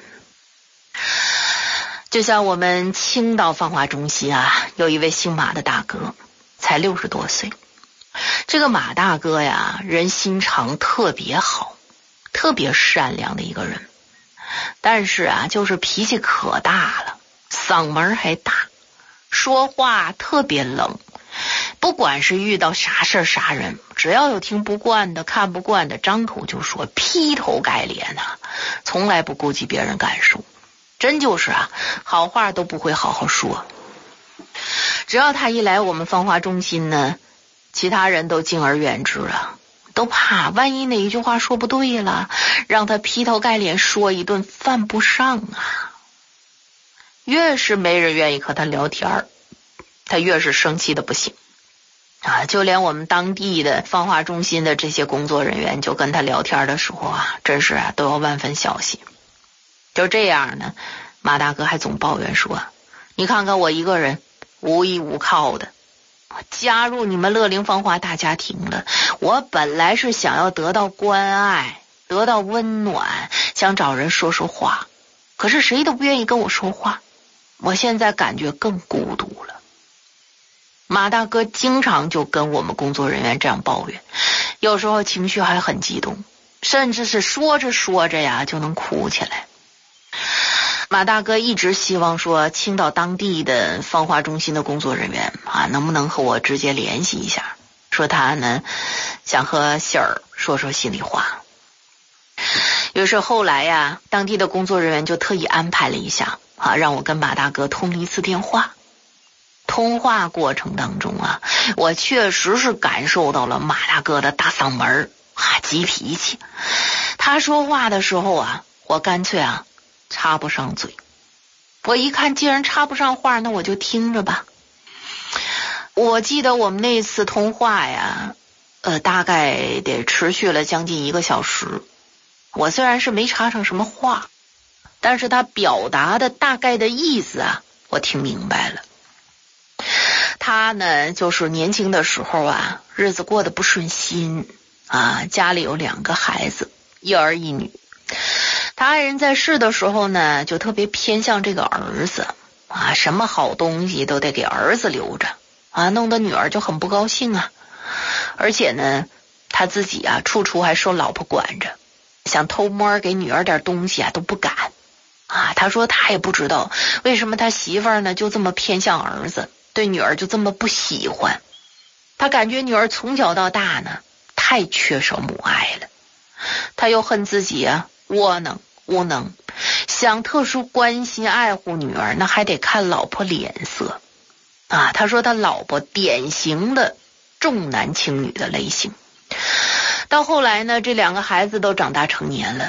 就像我们青岛芳华中心啊，有一位姓马的大哥，才六十多岁。这个马大哥呀，人心肠特别好，特别善良的一个人，但是啊，就是脾气可大了，嗓门还大，说话特别冷。不管是遇到啥事儿啥人，只要有听不惯的、看不惯的，张口就说，劈头盖脸啊，从来不顾及别人感受。真就是啊，好话都不会好好说。只要他一来我们芳华中心呢，其他人都敬而远之啊，都怕万一哪一句话说不对了，让他劈头盖脸说一顿，犯不上啊。越是没人愿意和他聊天，他越是生气的不行啊。就连我们当地的芳华中心的这些工作人员，就跟他聊天的时候啊，真是啊都要万分小心。就这样呢，马大哥还总抱怨说，你看看我一个人无依无靠的，加入你们乐龄芳华大家庭了，我本来是想要得到关爱，得到温暖，想找人说说话，可是谁都不愿意跟我说话，我现在感觉更孤独了。马大哥经常就跟我们工作人员这样抱怨，有时候情绪还很激动，甚至是说着说着呀就能哭起来。马大哥一直希望说，青岛当地的芳华中心的工作人员啊，能不能和我直接联系一下，说他呢想和喜儿说说心里话。于是后来呀，当地的工作人员就特意安排了一下啊，让我跟马大哥通了一次电话。通话过程当中啊，我确实是感受到了马大哥的大嗓门啊，急脾气。他说话的时候啊，我干脆啊插不上嘴。我一看既然插不上话，那我就听着吧。我记得我们那次通话呀，呃，大概得持续了将近一个小时。我虽然是没插上什么话，但是他表达的大概的意思啊，我听明白了。他呢，就是年轻的时候啊，日子过得不顺心啊，家里有两个孩子，一儿一女。他爱人在世的时候呢，就特别偏向这个儿子啊，什么好东西都得给儿子留着啊，弄得女儿就很不高兴啊。而且呢，他自己啊，处处还受老婆管着，想偷摸给女儿点东西啊，都不敢啊。他说他也不知道为什么他媳妇儿呢就这么偏向儿子，对女儿就这么不喜欢。他感觉女儿从小到大呢，太缺少母爱了。他又恨自己啊窝囊无能，想特殊关心爱护女儿，那还得看老婆脸色啊。他说他老婆典型的重男轻女的类型。到后来呢，这两个孩子都长大成年了，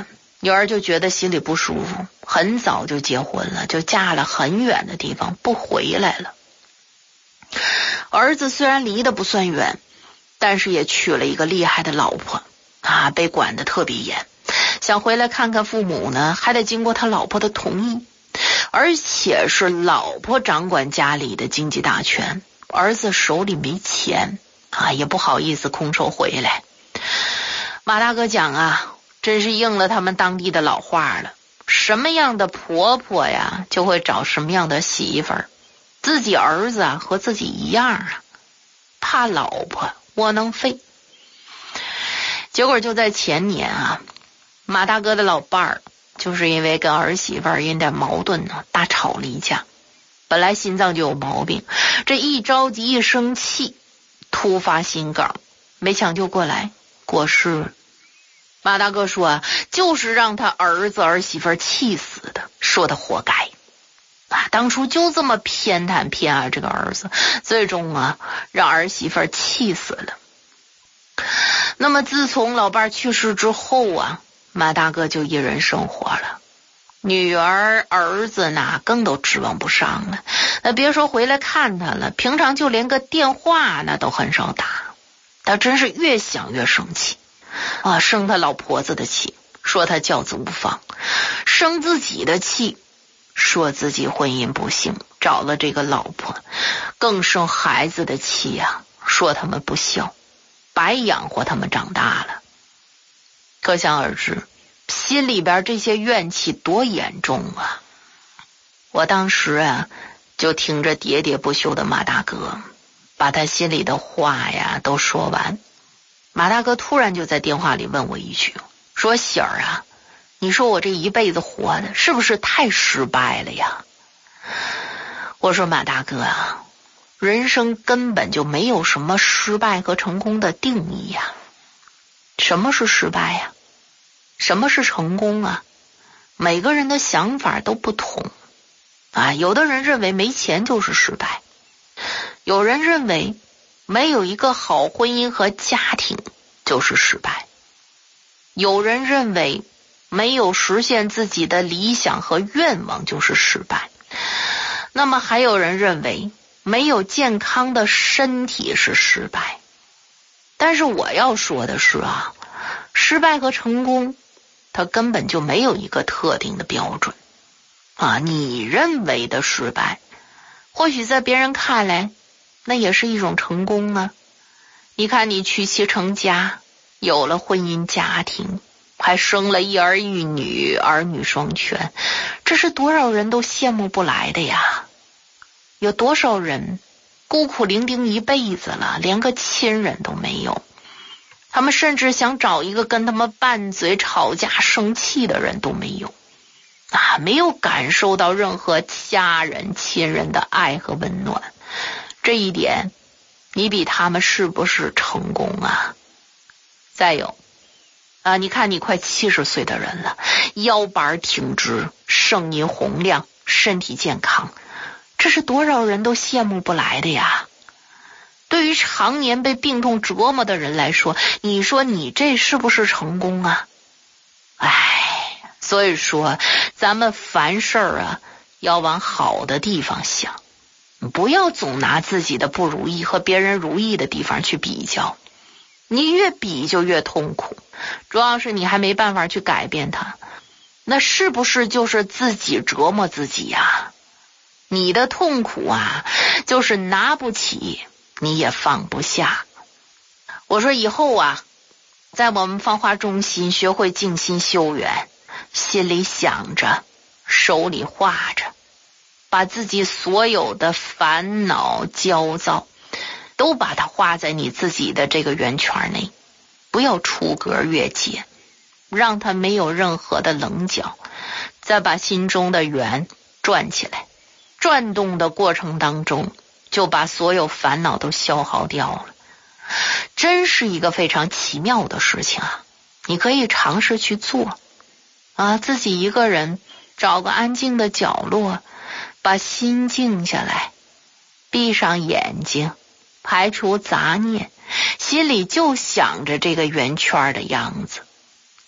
女儿就觉得心里不舒服，很早就结婚了，就嫁了很远的地方，不回来了。儿子虽然离得不算远，但是也娶了一个厉害的老婆啊，被管得特别严。想回来看看父母呢，还得经过他老婆的同意，而且是老婆掌管家里的经济大权，儿子手里没钱啊，也不好意思空手回来。马大哥讲啊，真是应了他们当地的老话了，什么样的婆婆呀，就会找什么样的媳妇儿。自己儿子啊和自己一样啊，怕老婆窝囊废。结果就在前年啊，马大哥的老伴儿就是因为跟儿媳妇儿因点矛盾呢，大吵了一架。本来心脏就有毛病，这一着急一生气，突发心梗，没抢救过来，过世了。马大哥说啊，就是让他儿子儿媳妇儿气死的，说他活该啊，当初就这么偏袒偏爱这个儿子，最终啊让儿媳妇儿气死了。那么自从老伴去世之后啊，马大哥就一人生活了，女儿儿子呢更都指望不上了，那别说回来看他了，平常就连个电话那都很少打。他真是越想越生气啊，生他老婆子的气，说他教子无方；生自己的气，说自己婚姻不幸，找了这个老婆；更生孩子的气啊，说他们不孝，白养活他们长大了。可想而知，心里边这些怨气多严重啊！我当时啊，就听着喋喋不休的马大哥，把他心里的话呀都说完。马大哥突然就在电话里问我一句，说喜儿啊，你说我这一辈子活的是不是太失败了呀？我说马大哥啊，人生根本就没有什么失败和成功的定义呀。什么是失败呀？什么是成功啊？每个人的想法都不同啊。有的人认为没钱就是失败，有人认为没有一个好婚姻和家庭就是失败，有人认为没有实现自己的理想和愿望就是失败，那么还有人认为没有健康的身体是失败。但是我要说的是啊，失败和成功它根本就没有一个特定的标准啊。你认为的失败，或许在别人看来那也是一种成功啊。你看你娶妻成家，有了婚姻家庭，还生了一儿一女，儿女双全，这是多少人都羡慕不来的呀。有多少人孤苦伶仃一辈子了，连个亲人都没有，他们甚至想找一个跟他们拌嘴吵架生气的人都没有啊，没有感受到任何家人亲人的爱和温暖。这一点你比他们是不是成功啊？再有啊，你看你快七十岁的人了，腰板挺直，声音洪亮，身体健康，这是多少人都羡慕不来的呀。对于常年被病痛折磨的人来说，你说你这是不是成功啊？唉，所以说咱们凡事啊要往好的地方想，不要总拿自己的不如意和别人如意的地方去比较，你越比就越痛苦，主要是你还没办法去改变它，那是不是就是自己折磨自己呀？你的痛苦啊，就是拿不起你也放不下。我说以后啊，在我们芳华中心学会静心修缘，心里想着，手里画着，把自己所有的烦恼焦躁都把它画在你自己的这个圆圈内，不要出格越界，让它没有任何的棱角，再把心中的圆转起来，转动的过程当中就把所有烦恼都消耗掉了。真是一个非常奇妙的事情啊，你可以尝试去做啊，自己一个人找个安静的角落，把心静下来，闭上眼睛，排除杂念，心里就想着这个圆圈的样子，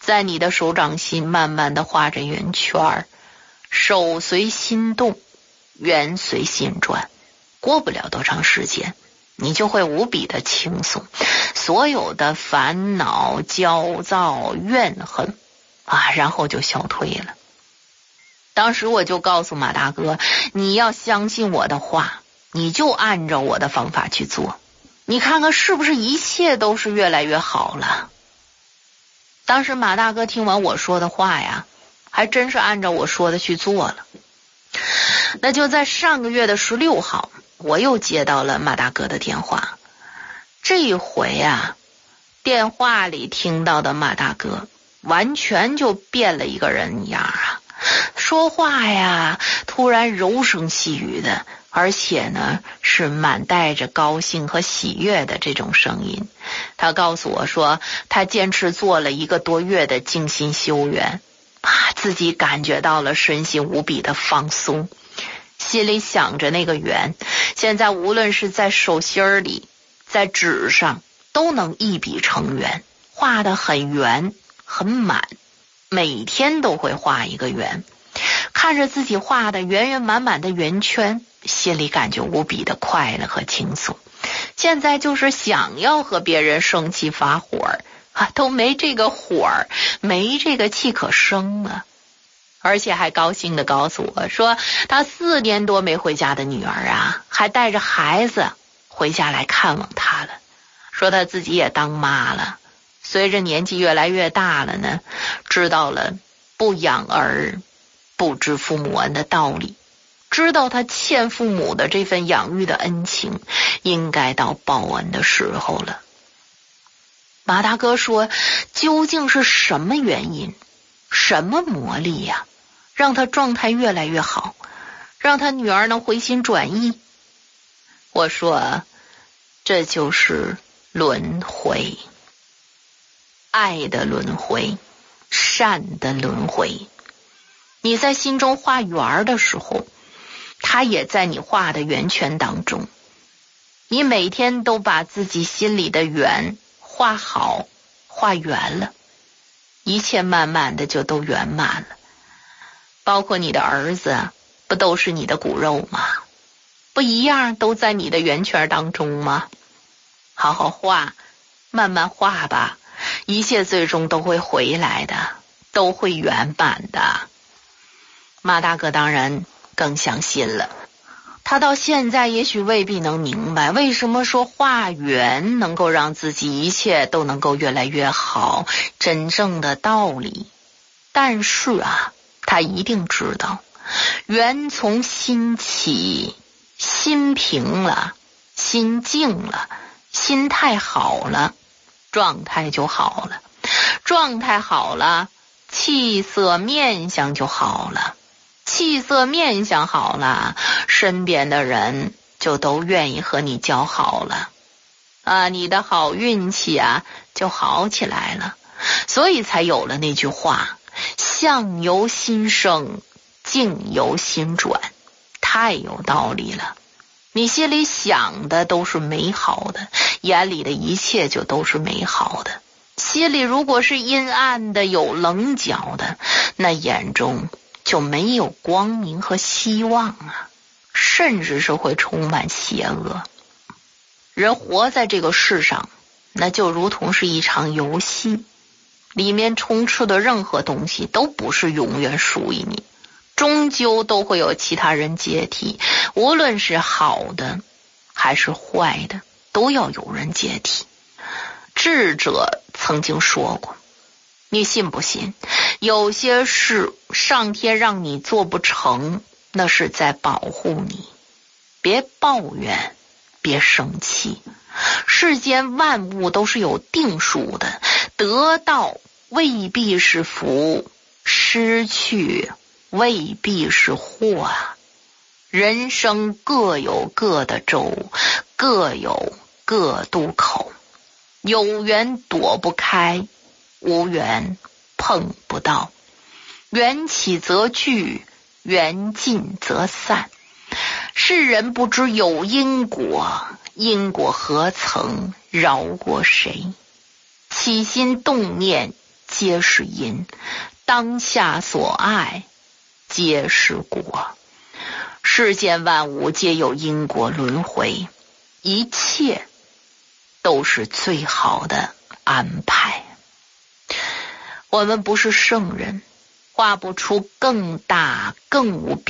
在你的手掌心慢慢的画着圆圈，手随心动，圆随心转，过不了多长时间，你就会无比的轻松，所有的烦恼、焦躁、怨恨啊，然后就消退了。当时我就告诉马大哥，你要相信我的话，你就按照我的方法去做，你看看是不是一切都是越来越好了。当时马大哥听完我说的话呀，还真是按照我说的去做了。那就在上个月的十六号，我又接到了马大哥的电话。这一回啊，电话里听到的马大哥完全就变了一个人一样啊，说话呀突然柔声细语的，而且呢是满带着高兴和喜悦的这种声音。他告诉我说，他坚持做了一个多月的静心修缘啊，自己感觉到了身心无比的放松，心里想着那个圆，现在无论是在手心里在纸上都能一笔成圆，画得很圆很满，每天都会画一个圆，看着自己画的圆圆满满的圆圈，心里感觉无比的快乐和轻松。现在就是想要和别人生气发火啊，都没这个火，没这个气可生了。而且还高兴地告诉我说，他四年多没回家的女儿啊，还带着孩子回家来看望他了。说他自己也当妈了，随着年纪越来越大了呢，知道了不养儿不知父母恩的道理，知道他欠父母的这份养育的恩情，应该到报恩的时候了。马大哥说，究竟是什么原因，什么魔力呀，让他状态越来越好，让他女儿能回心转意？我说，这就是轮回，爱的轮回，善的轮回。你在心中画圆的时候，它也在你画的圆圈当中。你每天都把自己心里的圆画好，画圆了，一切慢慢的就都圆满了。包括你的儿子，不都是你的骨肉吗？不一样都在你的圆圈当中吗？好好画，慢慢画吧，一切最终都会回来的，都会圆满的。马大哥当然更相信了，他到现在也许未必能明白为什么说画圆能够让自己一切都能够越来越好，真正的道理。但是啊，他一定知道，圆从心起，心平了，心静了，心态好了，状态就好了，状态好了，气色面相就好了，气色面相好了，身边的人就都愿意和你交好了啊，你的好运气啊就好起来了。所以才有了那句话，相由心生，境由心转，太有道理了。你心里想的都是美好的，眼里的一切就都是美好的。心里如果是阴暗的，有棱角的，那眼中就没有光明和希望啊，甚至是会充满邪恶。人活在这个世上，那就如同是一场游戏，里面充斥的任何东西都不是永远属于你，终究都会有其他人接替，无论是好的还是坏的，都要有人接替。智者曾经说过，你信不信，有些事上天让你做不成，那是在保护你。别抱怨，别生气，世间万物都是有定数的，得到未必是福，失去未必是祸啊。人生各有各的舟，各有各渡口，有缘躲不开，无缘碰不到，缘起则聚，缘尽则散。世人不知有因果，因果何曾饶过谁？起心动念， 皆是因，当下所爱皆是果。世间万物皆有因果轮回，一切都是最好的安排。我们不是圣人，画不出更大更无